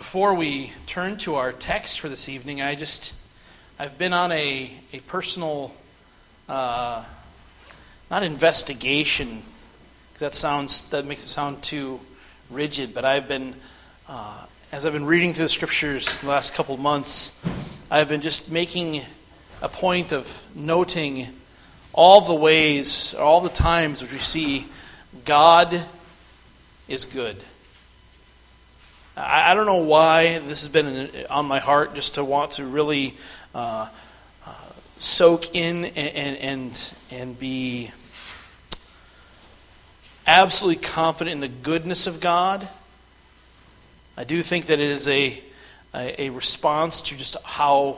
Before we turn to our text for this evening, I've been on a personal, not investigation, because that makes it sound too rigid, but I've been, as I've been reading through the Scriptures the last couple of months, I've been just making a point of noting all the ways, all the times which we see God is good. I don't know why this has been on my heart, just to want to really soak in and be absolutely confident in the goodness of God. I do think that it is a response to just how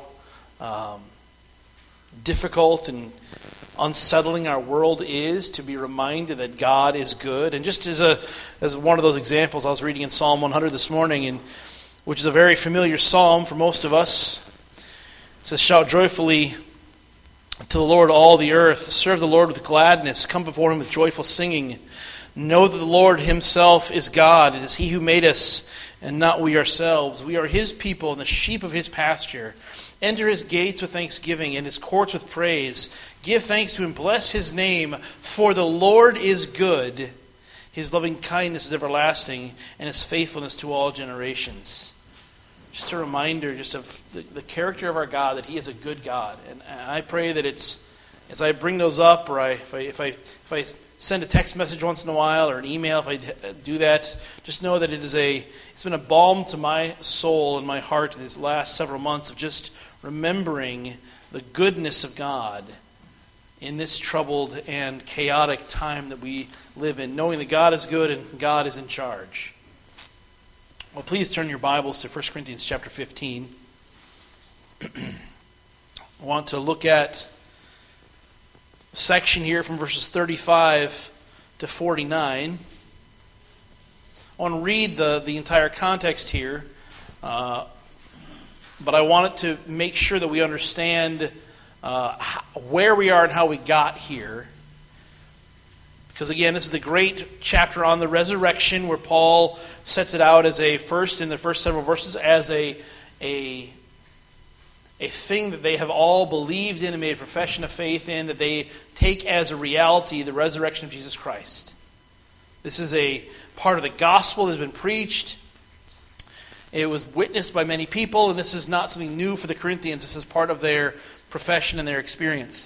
difficult and unsettling our world is, to be reminded that God is good. And just as one of those examples, I was reading in Psalm 100 this morning, which is a very familiar psalm for most of us. It says, "Shout joyfully to the Lord, all the earth. Serve the Lord with gladness. Come before Him with joyful singing. Know that the Lord Himself is God. It is He who made us, and not we ourselves. We are His people and the sheep of His pasture. Enter His gates with thanksgiving and His courts with praise. Give thanks to Him, bless His name, for the Lord is good. His loving kindness is everlasting, and His faithfulness to all generations." Just a reminder just of the character of our God, that He is a good God. And I pray that it's, as I bring those up, or if I send a text message once in a while, or an email, if I do that, just know that it's been a balm to my soul and my heart these last several months of just remembering the goodness of God in this troubled and chaotic time that we live in, knowing that God is good and God is in charge. Well, please turn your Bibles to 1 Corinthians chapter 15. I want to look at a section here from verses 35 to 49. I want to read the entire context here, but I wanted to make sure that we understand where we are and how we got here. Because again, this is the great chapter on the resurrection, where Paul sets it out as in the first several verses, as a thing that they have all believed in and made a profession of faith in, that they take as a reality, the resurrection of Jesus Christ. This is a part of the gospel that has been preached. It was witnessed by many people, and this is not something new for the Corinthians. This is part of their profession and their experience.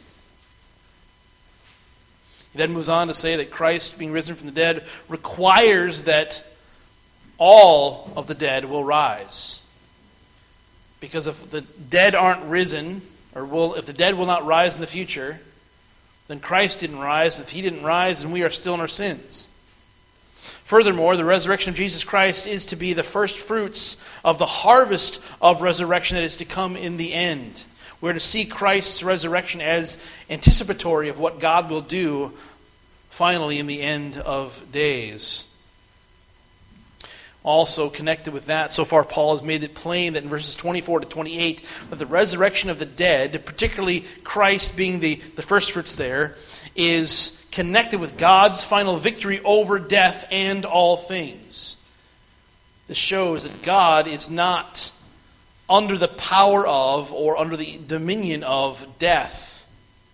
He then moves on to say that Christ, being risen from the dead, requires that all of the dead will rise. Because if the dead aren't risen, if the dead will not rise in the future, then Christ didn't rise. If He didn't rise, then we are still in our sins. Furthermore, the resurrection of Jesus Christ is to be the first fruits of the harvest of resurrection that is to come in the end. We're to see Christ's resurrection as anticipatory of what God will do finally in the end of days. Also connected with that, so far Paul has made it plain that in verses 24 to 28, that the resurrection of the dead, particularly Christ being the first fruits there, is connected with God's final victory over death and all things. This shows that God is not under the power of or under the dominion of death.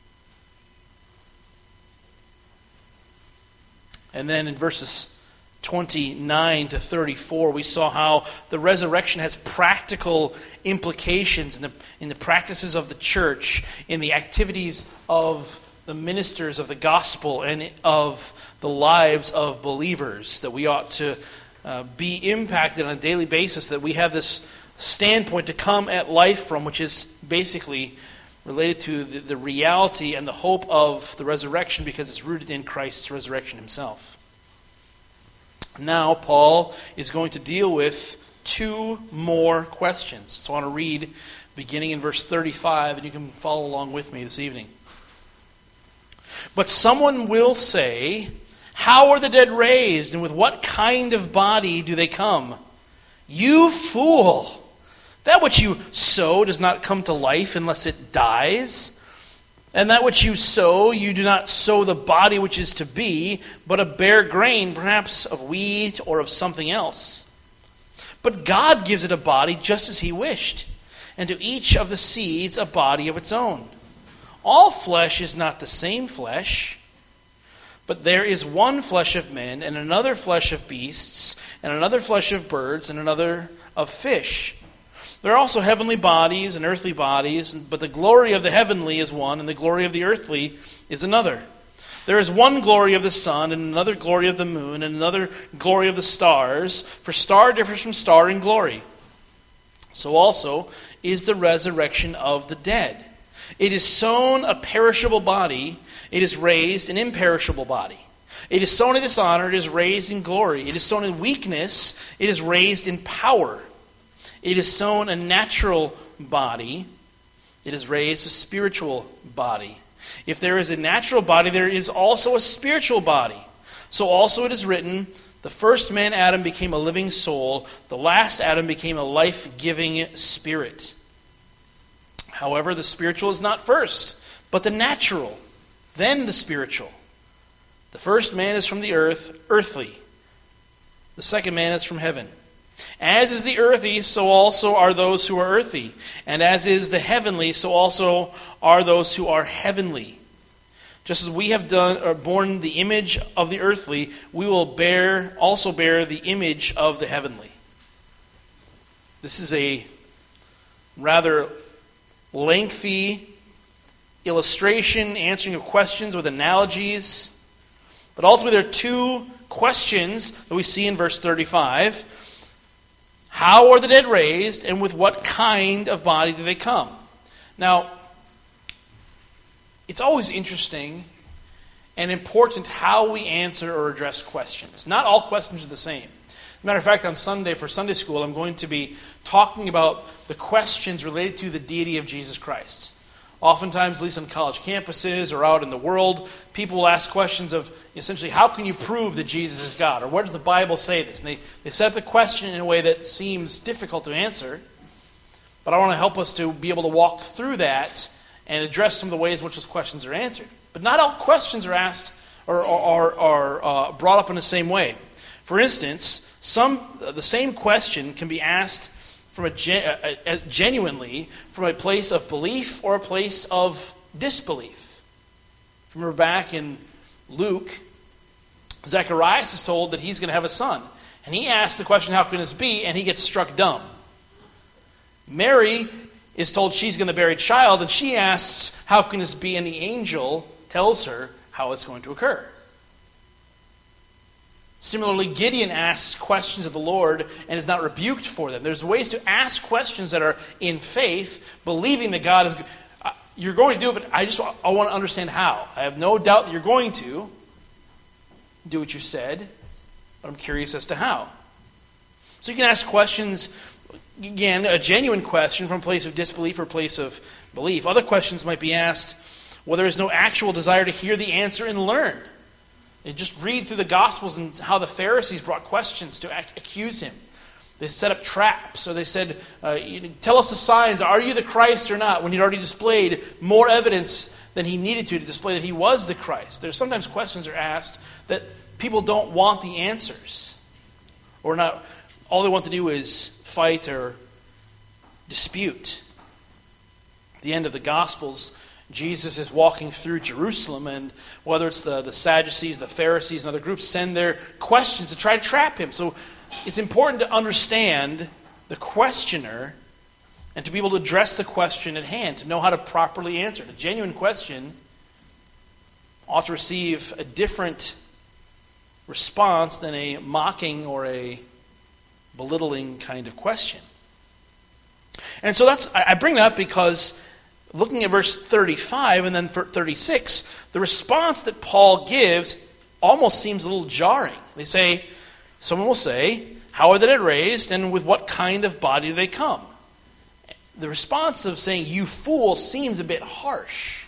And then in verses 29 to 34, we saw how the resurrection has practical implications in the practices of the church, in the activities of the ministers of the gospel, and of the lives of believers, that we ought to be impacted on a daily basis, that we have this standpoint to come at life from, which is basically related to the reality and the hope of the resurrection, because it's rooted in Christ's resurrection Himself. Now, Paul is going to deal with two more questions. So I want to read beginning in verse 35, and you can follow along with me this evening. "But someone will say, 'How are the dead raised, and with what kind of body do they come?' You fool! That which you sow does not come to life unless it dies. And that which you sow, you do not sow the body which is to be, but a bare grain, perhaps of wheat or of something else. But God gives it a body just as he wished, and to each of the seeds a body of its own. All flesh is not the same flesh, but there is one flesh of men, and another flesh of beasts, and another flesh of birds, and another of fish. There are also heavenly bodies and earthly bodies, but the glory of the heavenly is one, and the glory of the earthly is another. There is one glory of the sun, and another glory of the moon, and another glory of the stars, for star differs from star in glory. So also is the resurrection of the dead. It is sown a perishable body, it is raised an imperishable body. It is sown in dishonor, it is raised in glory. It is sown in weakness, it is raised in power. It is sown a natural body, it is raised a spiritual body. If there is a natural body, there is also a spiritual body. So also it is written, the first man Adam became a living soul, the last Adam became a life-giving spirit. However, the spiritual is not first, but the natural, then the spiritual. The first man is from the earth, earthly. The second man is from heaven. As is the earthy, so also are those who are earthy. And as is the heavenly, so also are those who are heavenly. Just as we have borne the image of the earthly, we will also bear the image of the heavenly. This is a rather lengthy illustration, answering of questions with analogies. But ultimately there are two questions that we see in verse 35. How are the dead raised, and with what kind of body do they come? Now, it's always interesting and important how we answer or address questions. Not all questions are the same. Matter of fact, on Sunday for Sunday school, I'm going to be talking about the questions related to the deity of Jesus Christ. Oftentimes, at least on college campuses or out in the world, people will ask questions of essentially, how can you prove that Jesus is God? Or where does the Bible say this? And they set up the question in a way that seems difficult to answer. But I want to help us to be able to walk through that and address some of the ways in which those questions are answered. But not all questions are asked or are brought up in the same way. For instance, the same question can be asked from genuinely from a place of belief or a place of disbelief. If you remember back in Luke, Zacharias is told that he's going to have a son. And he asks the question, how can this be? And he gets struck dumb. Mary is told she's going to bear a child, and she asks, how can this be? And the angel tells her how it's going to occur. Similarly, Gideon asks questions of the Lord and is not rebuked for them. There's ways to ask questions that are in faith, believing that God is good. You're going to do it, but I want to understand how. I have no doubt that you're going to do what you said, but I'm curious as to how. So you can ask questions, again, a genuine question from a place of disbelief or a place of belief. Other questions might be asked where there is no actual desire to hear the answer and learn. You just read through the Gospels and how the Pharisees brought questions to accuse him. They set up traps, or they said, tell us the signs, are you the Christ or not? When he'd already displayed more evidence than he needed to display that he was the Christ. There's sometimes questions are asked that people don't want the answers. Or not. All they want to do is fight or dispute. At the end of the Gospels, Jesus is walking through Jerusalem, and whether it's the Sadducees, the Pharisees, and other groups send their questions to try to trap him. So it's important to understand the questioner and to be able to address the question at hand, to know how to properly answer it. A genuine question ought to receive a different response than a mocking or a belittling kind of question. And so I bring that up because looking at verse 35 and then 36, the response that Paul gives almost seems a little jarring. Someone will say, how are the dead raised, and with what kind of body do they come? The response of saying, you fool, seems a bit harsh.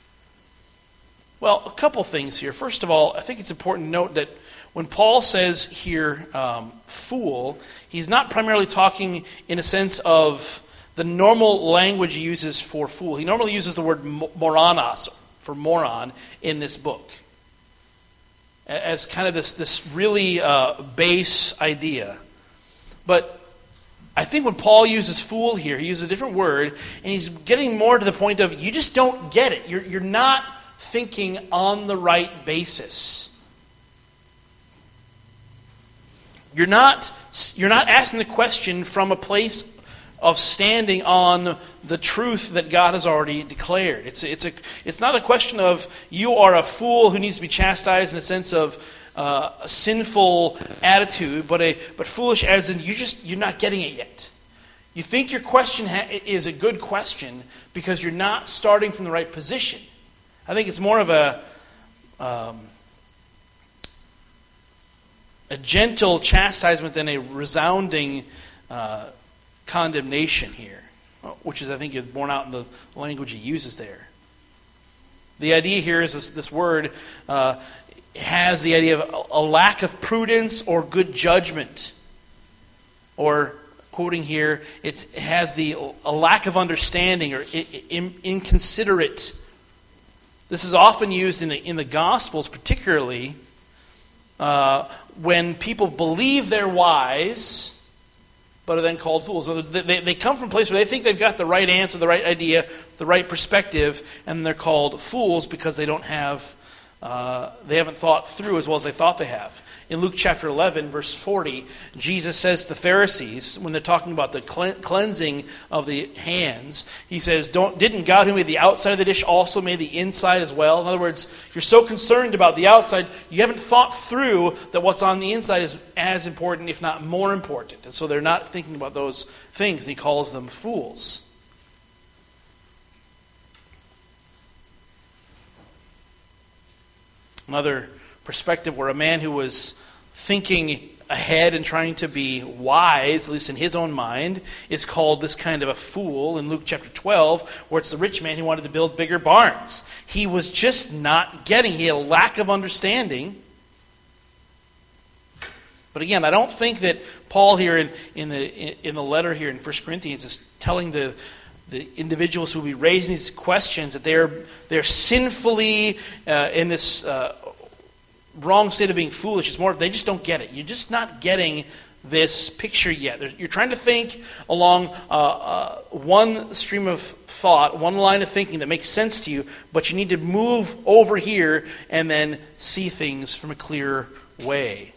Well, a couple things here. First of all, I think it's important to note that when Paul says here, fool, he's not primarily talking in a sense of the normal language he uses for fool. He normally uses the word moranos, for moron, in this book, as kind of this really base idea. But I think when Paul uses fool here, he uses a different word, and he's getting more to the point of you just don't get it. You're not thinking on the right basis. You're not asking the question from a place of standing on the truth that God has already declared. It's not a question of you are a fool who needs to be chastised in a sense of a sinful attitude, but foolish as in you're not getting it yet. You think your question is a good question because you're not starting from the right position. I think it's more of a gentle chastisement than a resounding condemnation here, which I think is borne out in the language he uses there. The idea here is this word has the idea of a lack of prudence or good judgment. Or, quoting here, it has a lack of understanding or inconsiderate. This is often used in the Gospels, particularly when people believe they're wise, but are then called fools. So they come from a place where they think they've got the right answer, the right idea, the right perspective, and they're called fools because they don't have, they haven't thought through as well as they thought they have. In Luke chapter 11, verse 40, Jesus says to the Pharisees, when they're talking about the cleansing of the hands, he says, didn't God who made the outside of the dish also made the inside as well? In other words, you're so concerned about the outside, you haven't thought through that what's on the inside is as important, if not more important. And so they're not thinking about those things, and he calls them fools. Another perspective where a man who was thinking ahead and trying to be wise, at least in his own mind, is called this kind of a fool in Luke chapter 12, where it's the rich man who wanted to build bigger barns. He was just not getting, he had a lack of understanding. But again, I don't think that Paul here in the letter here in 1 Corinthians is telling the individuals who will be raising these questions that they're sinfully in this wrong state of being foolish. It's more they just don't get it. You're just not getting this picture yet. You're trying to think along one stream of thought, one line of thinking that makes sense to you, but you need to move over here and then see things from a clear way.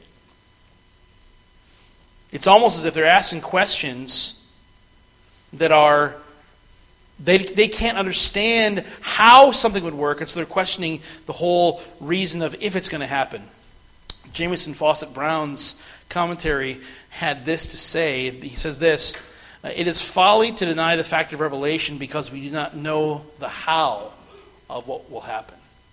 It's almost as if they're asking questions that are They can't understand how something would work, and so they're questioning the whole reason of if it's going to happen. Jamieson Fawcett Brown's commentary had this to say. He says this, it is folly to deny the fact of revelation because we do not know the how of what will happen.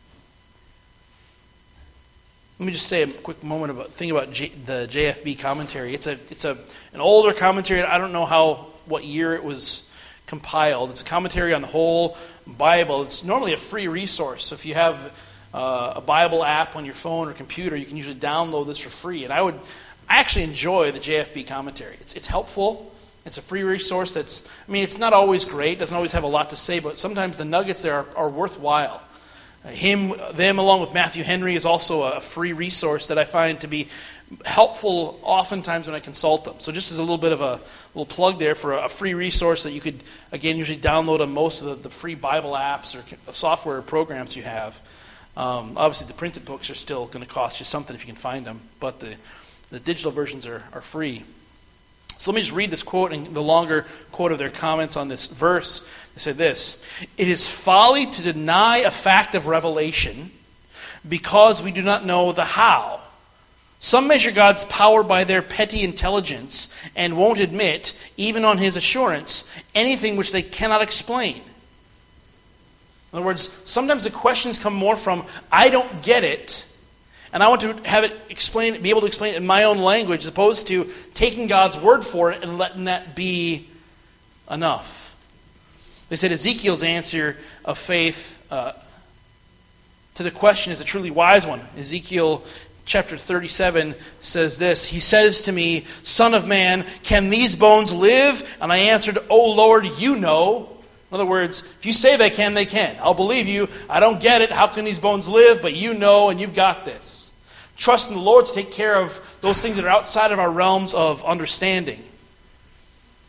Let me just say a quick moment about the JFB commentary. It's an older commentary. I don't know what year it was compiled. It's a commentary on the whole Bible. It's normally a free resource. So if you have a Bible app on your phone or computer, you can usually download this for free. And I actually enjoy the JFB commentary. It's helpful. It's a free resource it's not always great, doesn't always have a lot to say, but sometimes the nuggets there are worthwhile. Them along with Matthew Henry is also a free resource that I find to be helpful oftentimes when I consult them. So just as a little bit of a little plug there for a free resource that you could, again, usually download on most of the free Bible apps or software programs you have. Obviously, the printed books are still going to cost you something if you can find them, but the digital versions are free. So let me just read this quote and the longer quote of their comments on this verse. They said this, "It is folly to deny a fact of revelation because we do not know the how. Some measure God's power by their petty intelligence and won't admit, even on his assurance, anything which they cannot explain." In other words, sometimes the questions come more from, I don't get it, and I want to have it be able to explain it in my own language, as opposed to taking God's word for it and letting that be enough. They said Ezekiel's answer of faith to the question is a truly wise one. Ezekiel chapter 37 says this, he says to me, "Son of man, can these bones live?" And I answered, "O Lord, you know." In other words, if you say they can, they can. I'll believe you. I don't get it. How can these bones live? But you know, and you've got this. Trust in the Lord to take care of those things that are outside of our realms of understanding.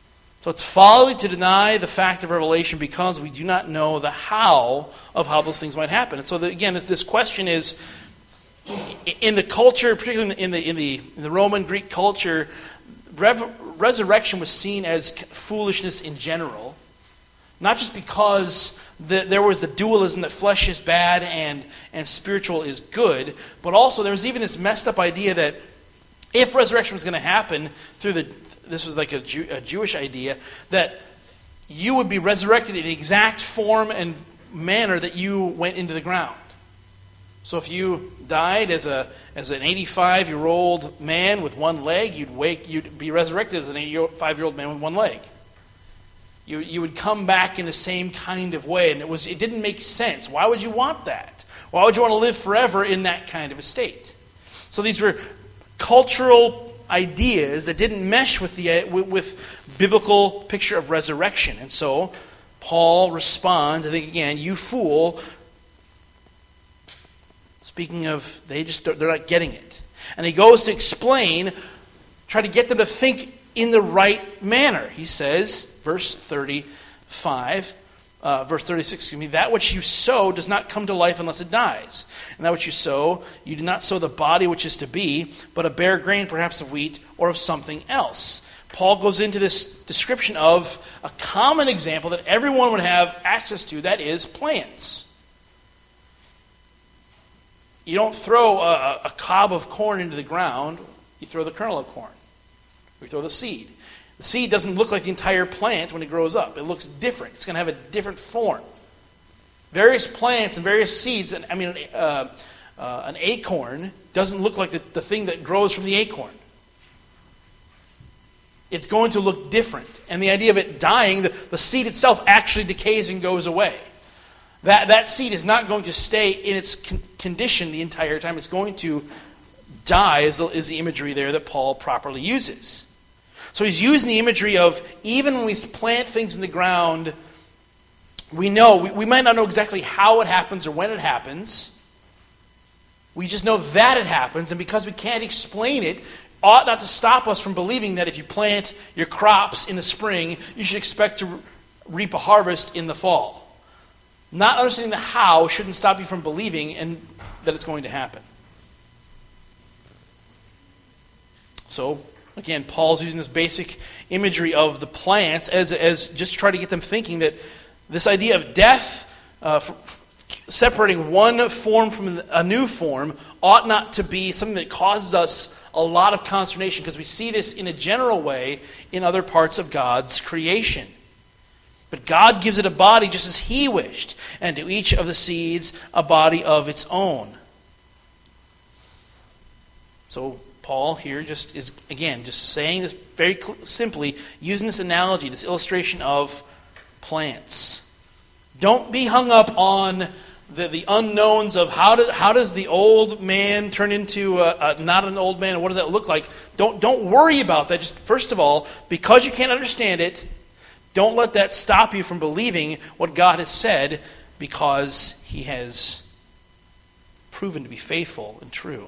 So it's folly to deny the fact of revelation because we do not know the how of how those things might happen. And so again, this question is, in the culture, particularly in the Roman Greek culture, resurrection was seen as foolishness in general. Not just because there was the dualism that flesh is bad and spiritual is good, but also there was even this messed up idea that if resurrection was going to happen this was like a Jewish idea, that you would be resurrected in the exact form and manner that you went into the ground. So if you died as an 85-year-old man with one leg, you'd be resurrected as an 85-year-old man with one leg. You would come back in the same kind of way, and it didn't make sense. Why would you want that? Why would you want to live forever in that kind of a state? So these were cultural ideas that didn't mesh with biblical picture of resurrection. And so Paul responds, I think again, you fool. Speaking of, they're not getting it. And he goes to explain, try to get them to think in the right manner. He says, verse 36, that which you sow does not come to life unless it dies. And that which you sow, you do not sow the body which is to be, but a bare grain, perhaps of wheat, or of something else. Paul goes into this description of a common example that everyone would have access to, that is plants. You don't throw a cob of corn into the ground, you throw the kernel of corn. You throw the seed. The seed doesn't look like the entire plant when it grows up. It looks different. It's going to have a different form. Various plants and various seeds, an acorn doesn't look like the thing that grows from the acorn. It's going to look different. And the idea of it dying, the seed itself actually decays and goes away. That seed is not going to stay in its condition the entire time. It's going to die, is the imagery there that Paul properly uses. So he's using the imagery of even when we plant things in the ground, we might not know exactly how it happens or when it happens. We just know that it happens, and because we can't explain it, ought not to stop us from believing that if you plant your crops in the spring, you should expect to reap a harvest in the fall. Not understanding the how shouldn't stop you from believing that it's going to happen. So, again, Paul's using this basic imagery of the plants as just try to get them thinking that this idea of death, separating one form from a new form, ought not to be something that causes us a lot of consternation, because we see this in a general way in other parts of God's creation. But God gives it a body just as He wished, and to each of the seeds a body of its own. So Paul here just saying this very simply, using this analogy, this illustration of plants. Don't be hung up on the unknowns of how does the old man turn into not an old man, and what does that look like? Don't worry about that. Just first of all, because you can't understand it, don't let that stop you from believing what God has said, because He has proven to be faithful and true.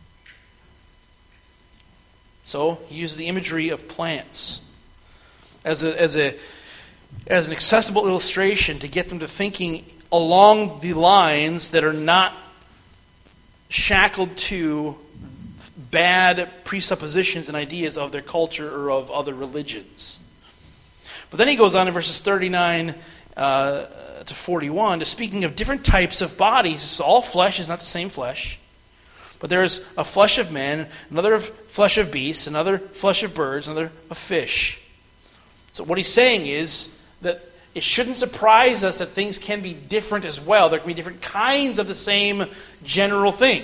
So he uses the imagery of plants as an accessible illustration to get them to thinking along the lines that are not shackled to bad presuppositions and ideas of their culture or of other religions. But then he goes on in verses 39 to 41 to speaking of different types of bodies. So all flesh is not the same flesh. But there is a flesh of men, another of flesh of beasts, another flesh of birds, another of fish. So what he's saying is that it shouldn't surprise us that things can be different as well. There can be different kinds of the same general thing.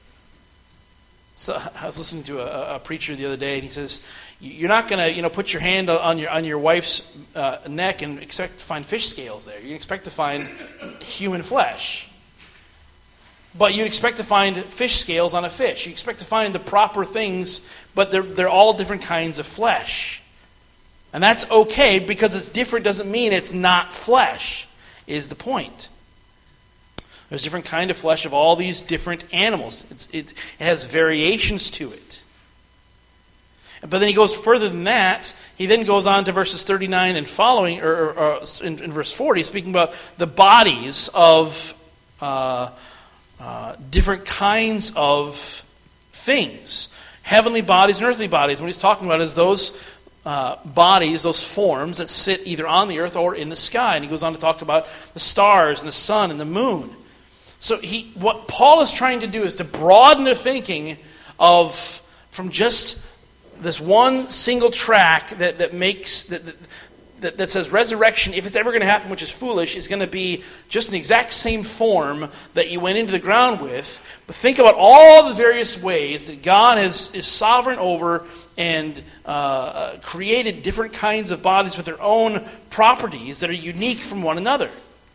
So I was listening to a preacher the other day, and he says, "You're not going to, put your hand on your wife's neck and expect to find fish scales there. You expect to find human flesh." But you'd expect to find fish scales on a fish. You expect to find the proper things, but they're all different kinds of flesh. And that's okay, because it's different doesn't mean it's not flesh, is the point. There's different kind of flesh of all these different animals. It has variations to it. But then he goes further than that. He then goes on to verses 39 and following, or in verse 40, speaking about the bodies of different kinds of things. Heavenly bodies and earthly bodies. What he's talking about is those bodies, those forms that sit either on the earth or in the sky. And he goes on to talk about the stars and the sun and the moon. So what Paul is trying to do is to broaden their thinking from just this one single track that says resurrection, if it's ever going to happen, which is foolish, is going to be just an exact same form that you went into the ground with. But think about all the various ways that God is sovereign over and created different kinds of bodies with their own properties that are unique from one another.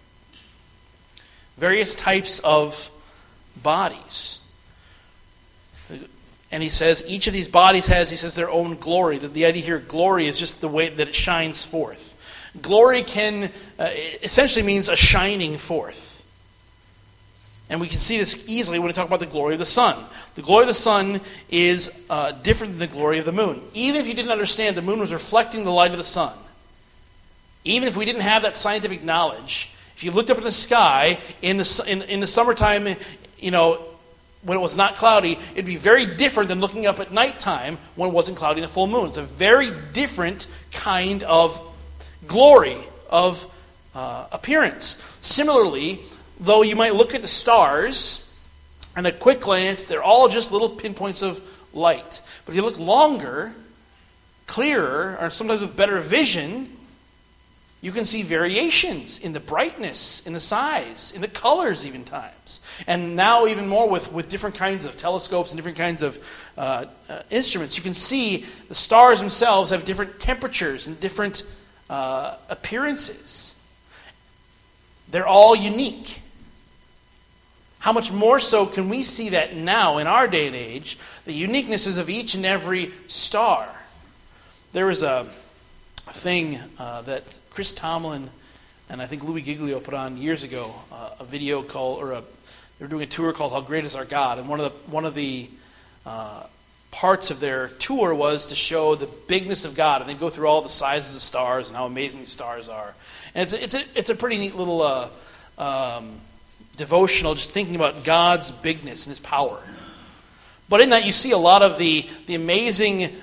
Various types of bodies. And he says each of these bodies has, their own glory. The idea here, glory, is just the way that it shines forth. Glory can essentially means a shining forth. And we can see this easily when we talk about the glory of the sun. The glory of the sun is different than the glory of the moon. Even if you didn't understand the moon was reflecting the light of the sun, even if we didn't have that scientific knowledge, if you looked up in the sky in the summertime, when it was not cloudy, it'd be very different than looking up at nighttime when it wasn't cloudy and a full moon. It's a very different kind of glory of appearance. Similarly, though you might look at the stars, and at a quick glance, they're all just little pinpoints of light. But if you look longer, clearer, or sometimes with better vision, you can see variations in the brightness, in the size, in the colors even times. And now even more with different kinds of telescopes and different kinds of instruments, you can see the stars themselves have different temperatures and different appearances. They're all unique. How much more so can we see that now in our day and age, the uniquenesses of each and every star? There was a thing that Chris Tomlin and I think Louis Giglio put on years ago, a video called, they were doing a tour called "How Great Is Our God," and one of the parts of their tour was to show the bigness of God, and they go through all the sizes of stars and how amazing the stars are. And it's a pretty neat little devotional, just thinking about God's bigness and His power. But in that, you see a lot of the amazing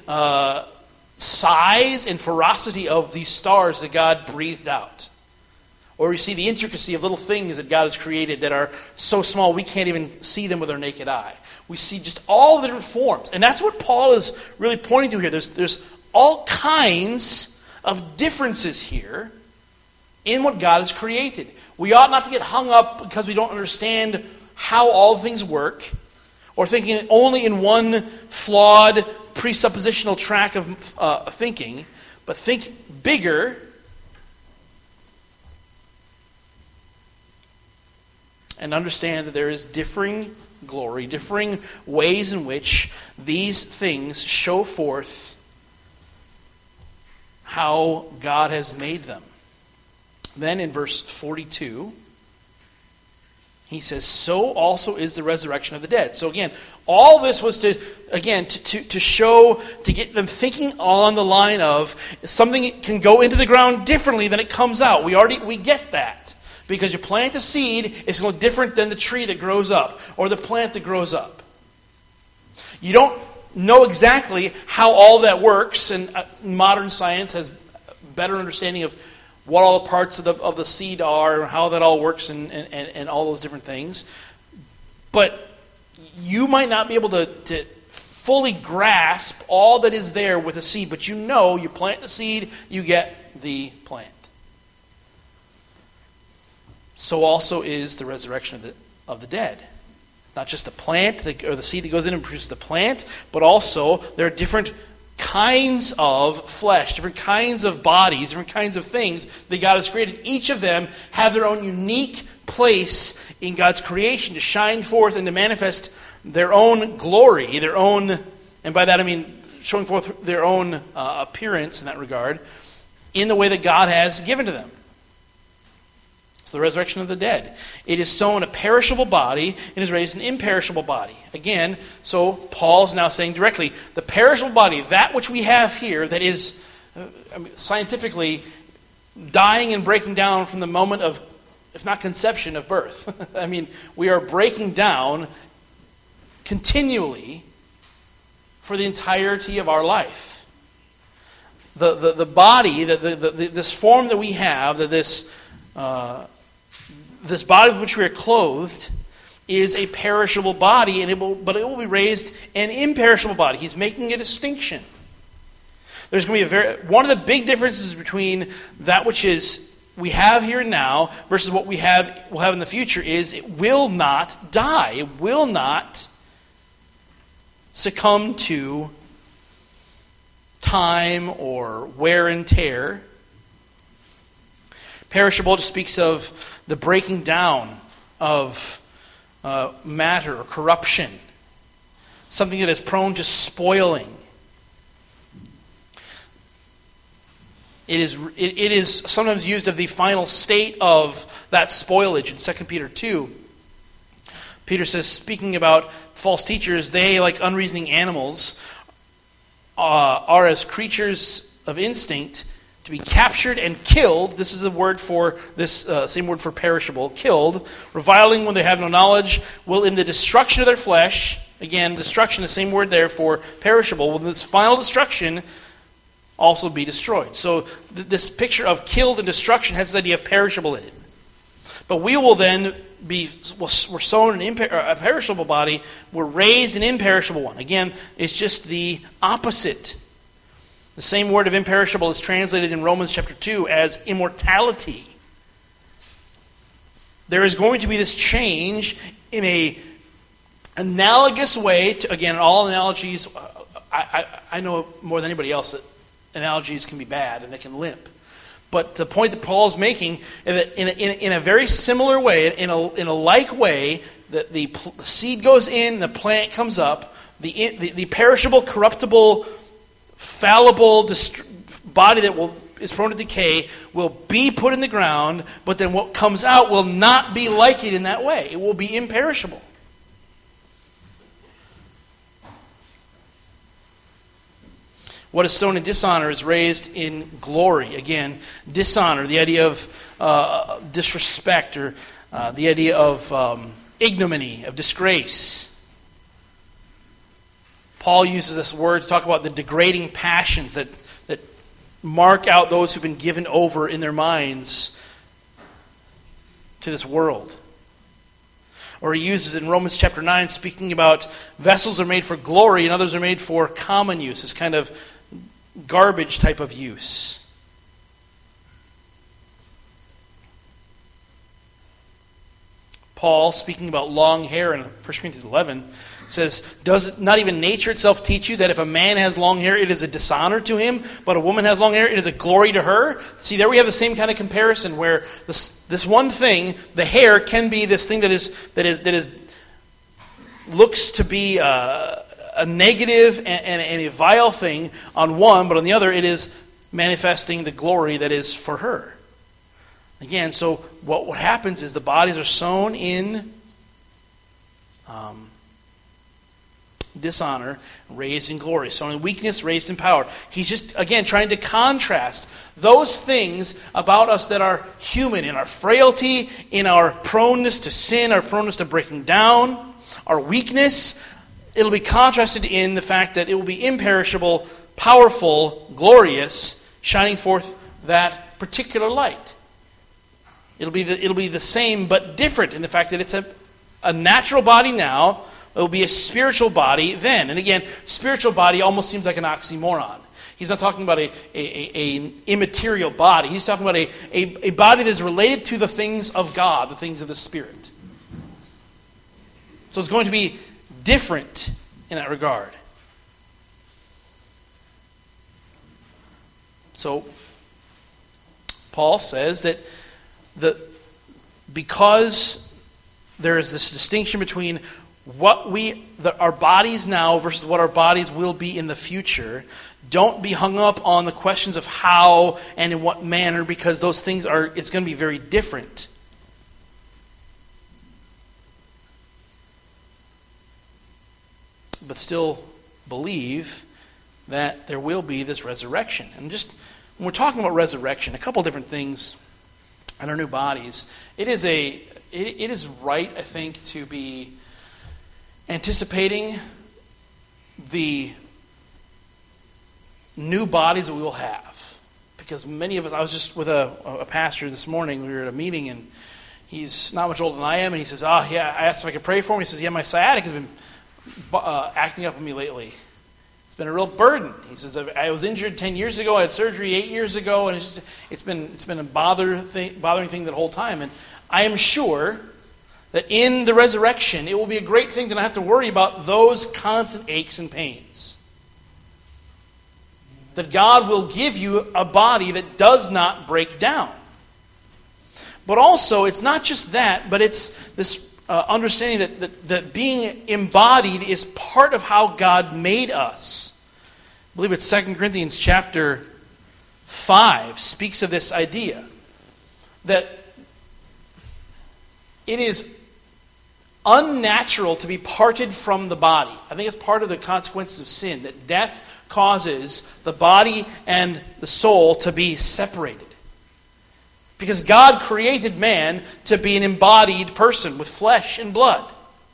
size and ferocity of these stars that God breathed out. Or you see the intricacy of little things that God has created that are so small we can't even see them with our naked eye. We see just all the different forms. And that's what Paul is really pointing to here. There's all kinds of differences here in what God has created. We ought not to get hung up because we don't understand how all things work, or thinking only in one flawed presuppositional track of thinking, but think bigger and understand that there is differing glory, differing ways in which these things show forth how God has made them. Then in verse 42, he says, so also is the resurrection of the dead. So again, all this was to show, to get them thinking on the line of something can go into the ground differently than it comes out. We get that. Because you plant a seed, it's going to be different than the tree that grows up, or the plant that grows up. You don't know exactly how all that works, and modern science has better understanding of what all the parts of the seed are, and how that all works, and all those different things. But you might not be able to fully grasp all that is there with a seed, but you plant the seed, you get the plant. So also is the resurrection of the dead. It's not just the plant or the seed that goes in and produces the plant, but also there are different kinds of flesh, different kinds of bodies, different kinds of things that God has created. Each of them have their own unique place in God's creation to shine forth and to manifest their own glory, their own, and by that I mean showing forth their own appearance in that regard, in the way that God has given to them. It's the resurrection of the dead. It is sown a perishable body and is raised an imperishable body. Again, so Paul's now saying directly, the perishable body, that which we have here that is scientifically dying and breaking down from the moment of, if not conception, of birth. We are breaking down continually for the entirety of our life. The body, this form that we have, this body with which we are clothed, is a perishable body, but it will be raised an imperishable body. He's making a distinction. There's going to be one of the big differences between that which we have here now versus what we'll have in the future is it will not die. It will not succumb to time or wear and tear. Perishable just speaks of the breaking down of matter or corruption, something that is prone to spoiling. It is sometimes used of the final state of that spoilage in 2 Peter 2. Peter says, speaking about false teachers, they, like unreasoning animals, are as creatures of instinct to be captured and killed. This is the word for this same word for perishable, killed. Reviling when they have no knowledge, will in the destruction of their flesh, again, destruction, the same word there for perishable, will in this final destruction also be destroyed. So this picture of killed and destruction has this idea of perishable in it. But we will then we're sown a perishable body, we're raised an imperishable one. Again, it's just the opposite. The same word of imperishable is translated in Romans chapter 2 as immortality. There is going to be this change in a analogous way to, again, all analogies, I know more than anybody else that analogies can be bad and they can limp. But the point that Paul is making is that in a very similar way, in a like way, that the seed goes in, the plant comes up, the perishable, corruptible, fallible body that is prone to decay will be put in the ground, but then what comes out will not be like it in that way. It will be imperishable. What is sown in dishonor is raised in glory. Again, dishonor, the idea of disrespect, or the idea of ignominy, of disgrace. Paul uses this word to talk about the degrading passions that mark out those who've been given over in their minds to this world. Or he uses in Romans chapter 9, speaking about vessels are made for glory and others are made for common use, this kind of garbage type of use. Paul, speaking about long hair in 1 Corinthians 11, says, does not even nature itself teach you that if a man has long hair, it is a dishonor to him, but a woman has long hair, it is a glory to her? See, there we have the same kind of comparison where this one thing, the hair, can be this thing that is looks to be a negative and a vile thing on one, but on the other, it is manifesting the glory that is for her. Again, so what happens is the bodies are sown in dishonor, raised in glory. Sown in weakness, raised in power. He's just, again, trying to contrast those things about us that are human, in our frailty, in our proneness to sin, our proneness to breaking down, our weakness. It'll be contrasted in the fact that it will be imperishable, powerful, glorious, shining forth that particular light. It'll be the same but different in the fact that it's a natural body now. It will be a spiritual body then. And again, spiritual body almost seems like an oxymoron. He's not talking about an immaterial body. He's talking about a body that is related to the things of God, the things of the Spirit. So it's going to be different in that regard. So Paul says that because there is this distinction between our bodies now versus what our bodies will be in the future, don't be hung up on the questions of how and in what manner, because those things it's going to be very different. but still believe that there will be this resurrection. And just when we're talking about resurrection, a couple different things in our new bodies. It is right, I think, to be anticipating the new bodies that we will have. Because many of us, I was just with a pastor this morning, we were at a meeting, and he's not much older than I am, and he says, I asked if I could pray for him. He says, my sciatic has been acting up on me lately. It's been a real burden. He says, I was injured 10 years ago, I had surgery 8 years ago, and it's been a bothering thing that whole time. And I am sure that in the resurrection, it will be a great thing to not have to worry about those constant aches and pains. That God will give you a body that does not break down. But also, it's not just that, but it's this understanding that being embodied is part of how God made us. I believe it's 2 Corinthians chapter 5 speaks of this idea. That it is unnatural to be parted from the body. I think it's part of the consequences of sin, that death causes the body and the soul to be separated. Because God created man to be an embodied person with flesh and blood.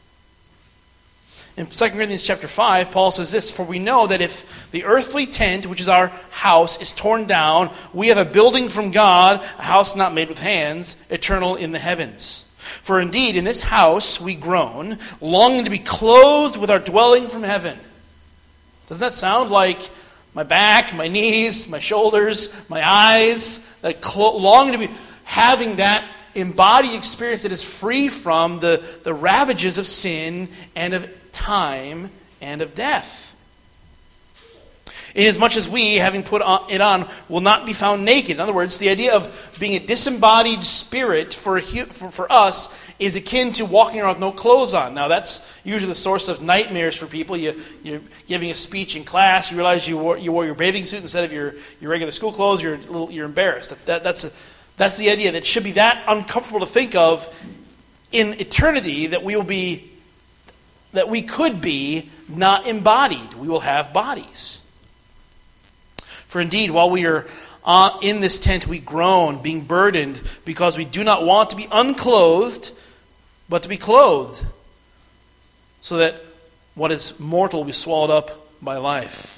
In 2 Corinthians chapter 5, Paul says this, "For we know that if the earthly tent, which is our house, is torn down, we have a building from God, a house not made with hands, eternal in the heavens. For indeed, in this house we groan, longing to be clothed with our dwelling from heaven." Doesn't that sound like my back, my knees, my shoulders, my eyes, that long to be having that embodied experience that is free from the ravages of sin and of time and of death? Inasmuch as we, having put it on, will not be found naked. In other words, the idea of being a disembodied spirit for us is akin to walking around with no clothes on. Now, that's usually the source of nightmares for people. You're giving a speech in class, you realize you wore your bathing suit instead of your regular school clothes, you're embarrassed. That's the idea. That should be that uncomfortable to think of in eternity, that we could be not embodied. We will have bodies. For indeed, while we are in this tent, we groan, being burdened, because we do not want to be unclothed, but to be clothed, so that what is mortal will be swallowed up by life.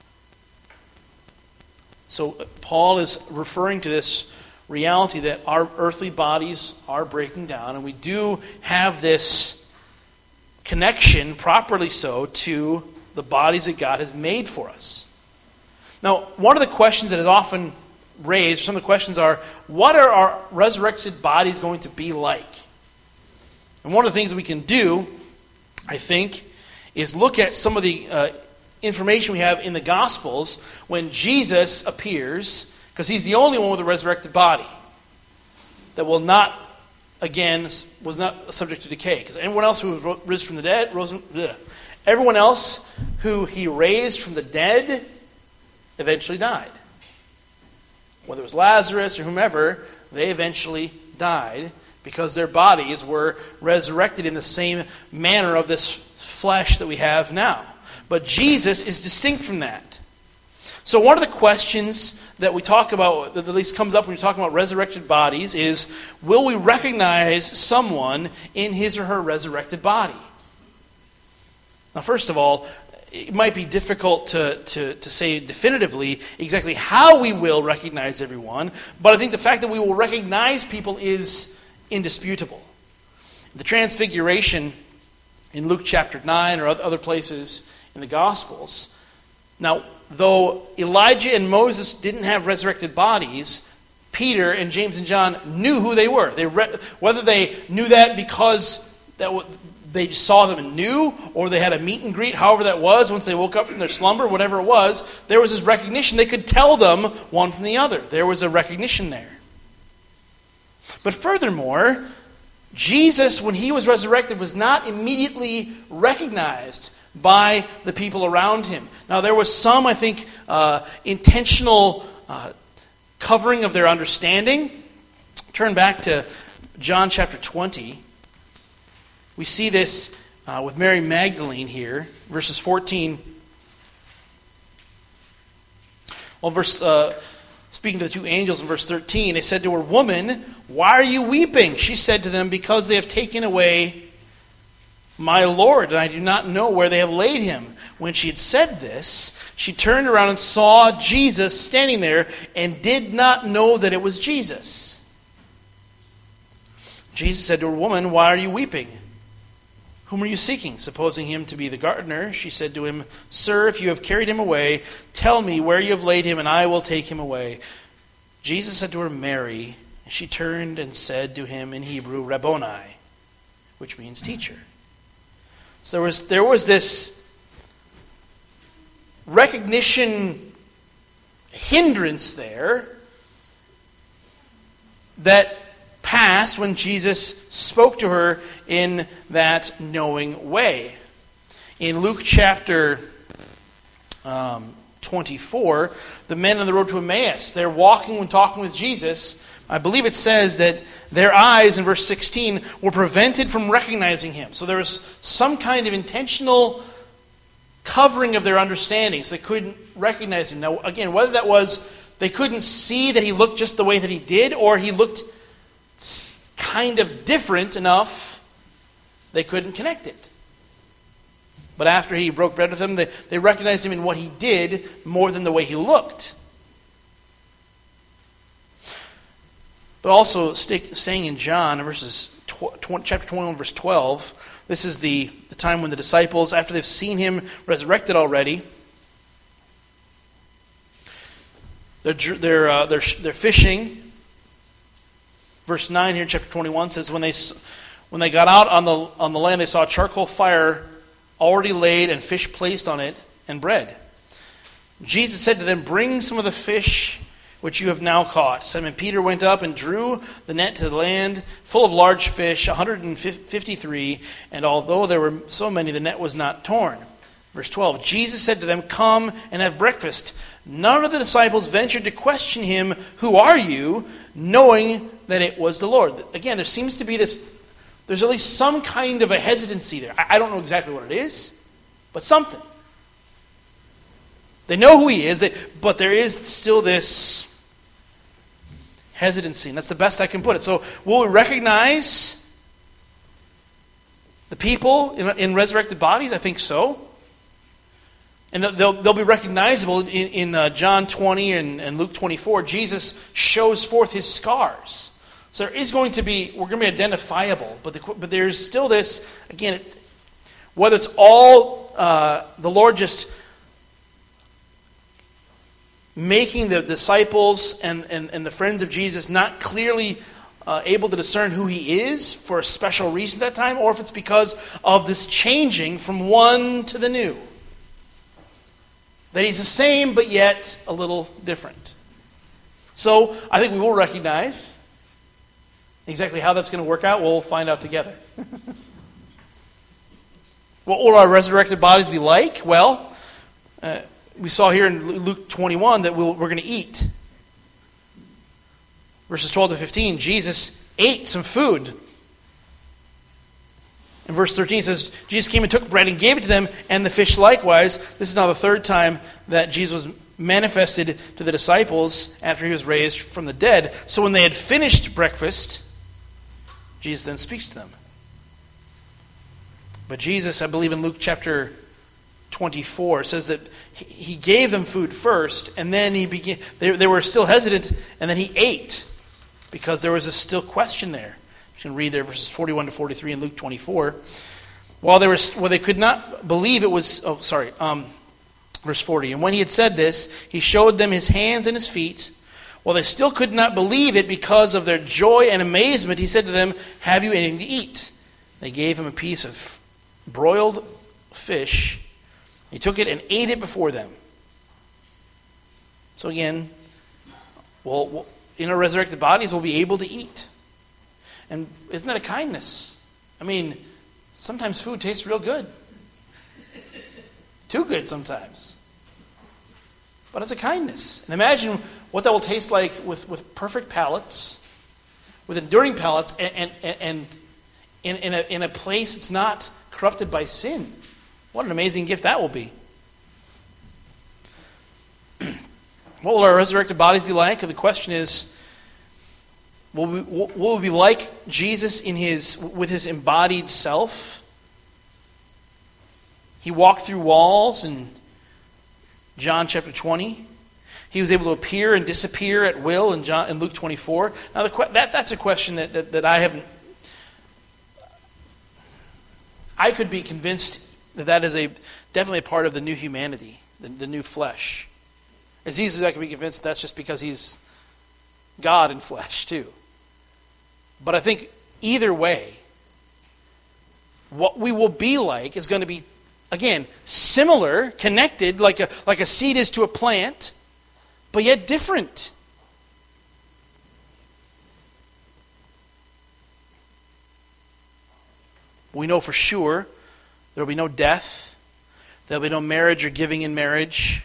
So Paul is referring to this reality that our earthly bodies are breaking down, and we do have this connection, properly so, to the bodies that God has made for us. Now, one of the questions that is often raised, some of the questions are, what are our resurrected bodies going to be like? And one of the things that we can do, I think, is look at some of the information we have in the Gospels when Jesus appears, because he's the only one with a resurrected body that was not subject to decay. Because anyone else who rose from the dead, everyone else who he raised from the dead eventually died. Whether it was Lazarus or whomever, they eventually died because their bodies were resurrected in the same manner of this flesh that we have now. But Jesus is distinct from that. So one of the questions that we talk about, that at least comes up when we talk about resurrected bodies, is, will we recognize someone in his or her resurrected body? Now, first of all, it might be difficult to say definitively exactly how we will recognize everyone, but I think the fact that we will recognize people is indisputable. The Transfiguration in Luke chapter 9 or other places in the Gospels. Now, though Elijah and Moses didn't have resurrected bodies, Peter and James and John knew who they were. Whether they knew that because they saw them and knew, or they had a meet and greet, however that was, once they woke up from their slumber, whatever it was, there was this recognition. They could tell them one from the other. There was a recognition there. But furthermore, Jesus, when he was resurrected, was not immediately recognized by the people around him. Now, there was some, I think, intentional covering of their understanding. Turn back to John chapter 20. We see this with Mary Magdalene here, verses 14. Well, speaking to the two angels in verse 13, they said to her, "Woman, why are you weeping?" She said to them, "Because they have taken away my Lord, and I do not know where they have laid him." When she had said this, she turned around and saw Jesus standing there and did not know that it was Jesus. Jesus said to her, "Woman, why are you weeping? Whom are you seeking?" Supposing him to be the gardener, she said to him, "Sir, if you have carried him away, tell me where you have laid him, and I will take him away." Jesus said to her, "Mary." She turned and said to him in Hebrew, "Rabboni," which means teacher. So there was this recognition hindrance there that passed when Jesus spoke to her in that knowing way. In Luke chapter 24, the men on the road to Emmaus, they're walking and talking with Jesus. I believe it says that their eyes, in verse 16, were prevented from recognizing him. So there was some kind of intentional covering of their understanding, so they couldn't recognize him. Now, again, whether that was they couldn't see that he looked just the way that he did, or he looked kind of different enough, they couldn't connect it. But after he broke bread with them, they recognized him in what he did more than the way he looked. But also, staying in John, chapter 21, verse 12, this is the time when the disciples, after they've seen him resurrected already, they're fishing. Verse 9 here in chapter 21 says, when they got out on the land, they saw a charcoal fire already laid and fish placed on it and bread. Jesus said to them, "Bring some of the fish which you have now caught." Simon Peter went up and drew the net to the land, full of large fish, 153, and although there were so many, the net was not torn. Verse 12, Jesus said to them, "Come and have breakfast." None of the disciples ventured to question him, "Who are you?" knowing that it was the Lord. Again, there seems to be there's at least some kind of a hesitancy there. I don't know exactly what it is, but something. They know who he is, but there is still this hesitancy, and that's the best I can put it. So will we recognize the people in resurrected bodies? I think so. And they'll be recognizable in John 20 and Luke 24. Jesus shows forth his scars. So there is going to be, we're going to be identifiable, but there's still this, again, whether it's all the Lord just making the disciples and the friends of Jesus not clearly able to discern who he is for a special reason at that time, or if it's because of this changing from one to the new. That he's the same, but yet a little different. So I think we will recognize exactly how that's going to work out. We'll find out together. What will our resurrected bodies be like? Well, we saw here in Luke 21 that we're going to eat. Verses 12 to 15, Jesus ate some food. In verse 13 it says, Jesus came and took bread and gave it to them, and the fish likewise. This is now the third time that Jesus was manifested to the disciples after he was raised from the dead. So when they had finished breakfast, Jesus then speaks to them. But Jesus, I believe in Luke chapter 24, says that he gave them food first, and then they were still hesitant, and then he ate, because there was a still question there. You can read there verses 41 to 43 in Luke 24. While they could not believe it was, verse 40. And when he had said this, he showed them his hands and his feet. While they still could not believe it because of their joy and amazement, he said to them, "Have you anything to eat?" They gave him a piece of broiled fish. He took it and ate it before them. So again, in our resurrected bodies, we'll be able to eat. And isn't that a kindness? I mean, sometimes food tastes real good. Too good sometimes. But it's a kindness. And imagine what that will taste like with perfect palates, with enduring palates, and in a place that's not corrupted by sin. What an amazing gift that will be. What will our resurrected bodies be like? And the question is, will we be like Jesus with his embodied self? He walked through walls in John chapter 20. He was able to appear and disappear at will in Luke 24. Now, that's a question that I haven't... I could be convinced that is definitely a part of the new humanity, the new flesh. As easy as I can be convinced that's just because he's God in flesh too. But I think either way, what we will be like is going to be, again, similar, connected, like a seed is to a plant, but yet different. We know for sure there will be no death. There will be no marriage or giving in marriage.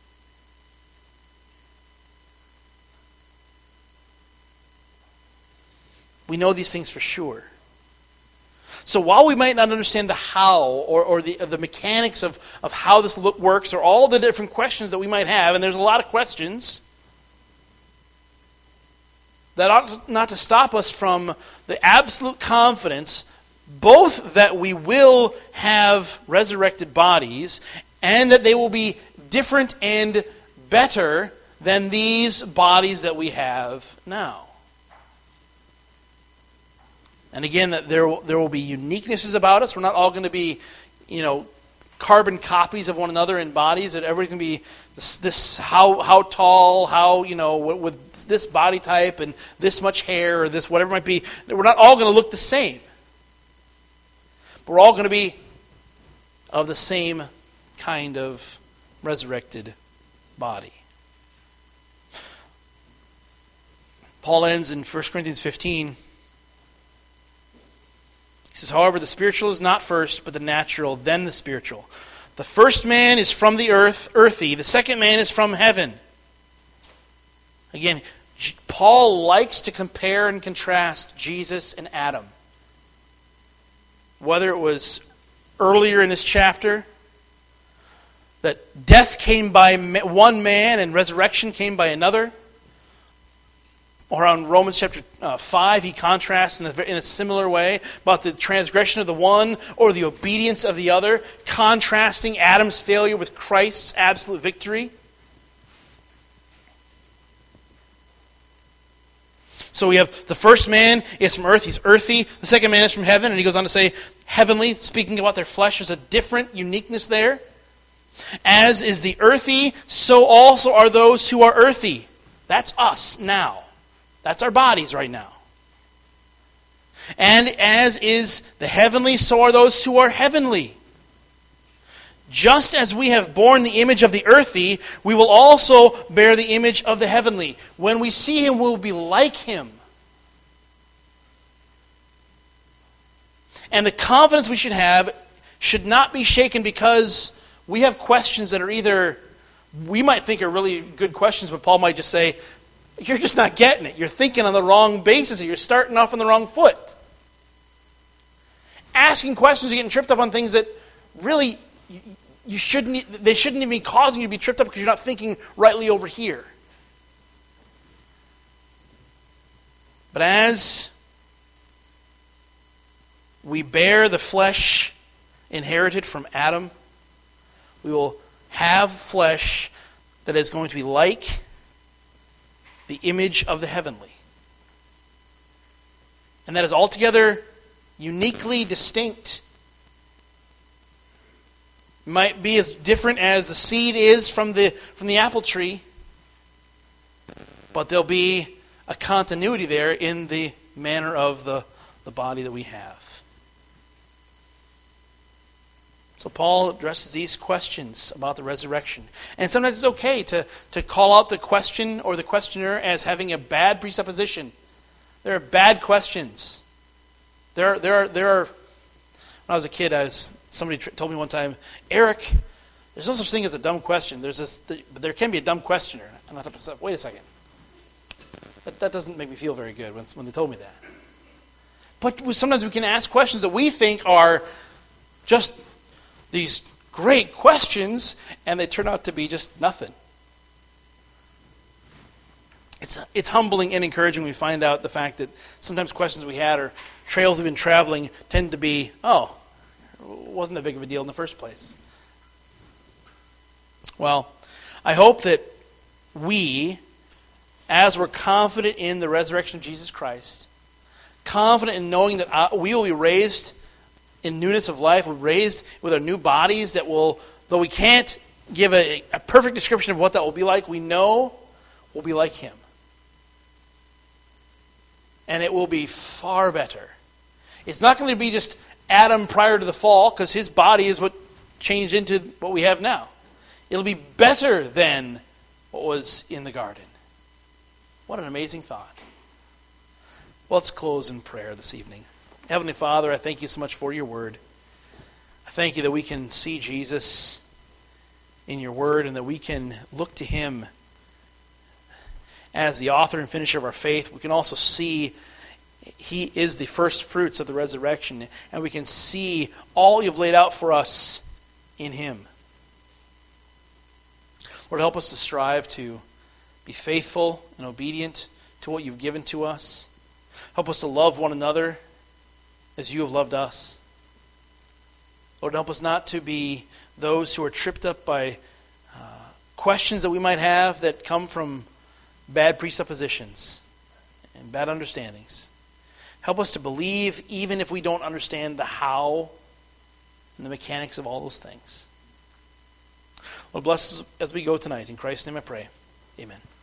We know these things for sure. So while we might not understand the how or the mechanics of how this works or all the different questions that we might have, and there's a lot of questions, that ought not to stop us from the absolute confidence both that we will have resurrected bodies and that they will be different and better than these bodies that we have now. And again, that there will be uniquenesses about us. We're not all going to be, carbon copies of one another in bodies. That everybody's going to be this how tall, how with this body type and this much hair or this whatever it might be. We're not all going to look the same. But we're all going to be of the same kind of resurrected body. Paul ends in 1 Corinthians 15. He says, however, the spiritual is not first, but the natural, then the spiritual. The first man is from the earth, earthy. The second man is from heaven. Again, Paul likes to compare and contrast Jesus and Adam. Whether it was earlier in this chapter, that death came by one man and resurrection came by another, or on Romans chapter 5, he contrasts in a similar way about the transgression of the one or the obedience of the other, contrasting Adam's failure with Christ's absolute victory. So we have the first man is from earth, he's earthy. The second man is from heaven, and he goes on to say heavenly, speaking about their flesh. There's a different uniqueness there. As is the earthy, so also are those who are earthy. That's us now. That's our bodies right now. And as is the heavenly, so are those who are heavenly. Just as we have borne the image of the earthy, we will also bear the image of the heavenly. When we see him, we will be like him. And the confidence we should have should not be shaken because we have questions that are either, we might think are really good questions, but Paul might just say, you're just not getting it. You're thinking on the wrong basis. You're starting off on the wrong foot. Asking questions, you're getting tripped up on things that really they shouldn't even be causing you to be tripped up because you're not thinking rightly over here. But as we bear the flesh inherited from Adam, we will have flesh that is going to be like the image of the heavenly. And that is altogether uniquely distinct. It might be as different as the seed is from the apple tree, but there'll be a continuity there in the manner of the body that we have. So Paul addresses these questions about the resurrection. And sometimes it's okay to call out the question or the questioner as having a bad presupposition. There are bad questions. There are. When I was a kid, somebody told me one time, Eric, there's no such thing as a dumb question. But there can be a dumb questioner. And I thought to myself, wait a second. That doesn't make me feel very good when they told me that. But sometimes we can ask questions that we think are just these great questions, and they turn out to be just nothing. It's humbling and encouraging when we find out the fact that sometimes questions we had or trails we've been traveling tend to be, oh, it wasn't that big of a deal in the first place. Well, I hope that we, as we're confident in the resurrection of Jesus Christ, confident in knowing that we will be raised in newness of life, we're raised with our new bodies that will, though we can't give a perfect description of what that will be like, we know we'll be like Him. And it will be far better. It's not going to be just Adam prior to the fall, because his body is what changed into what we have now. It'll be better than what was in the garden. What an amazing thought. Well, let's close in prayer this evening. Heavenly Father, I thank you so much for your word. I thank you that we can see Jesus in your word and that we can look to him as the author and finisher of our faith. We can also see he is the first fruits of the resurrection, and we can see all you've laid out for us in him. Lord, help us to strive to be faithful and obedient to what you've given to us. Help us to love one another as you have loved us. Lord, help us not to be those who are tripped up by questions that we might have that come from bad presuppositions and bad understandings. Help us to believe even if we don't understand the how and the mechanics of all those things. Lord, bless us as we go tonight. In Christ's name I pray. Amen.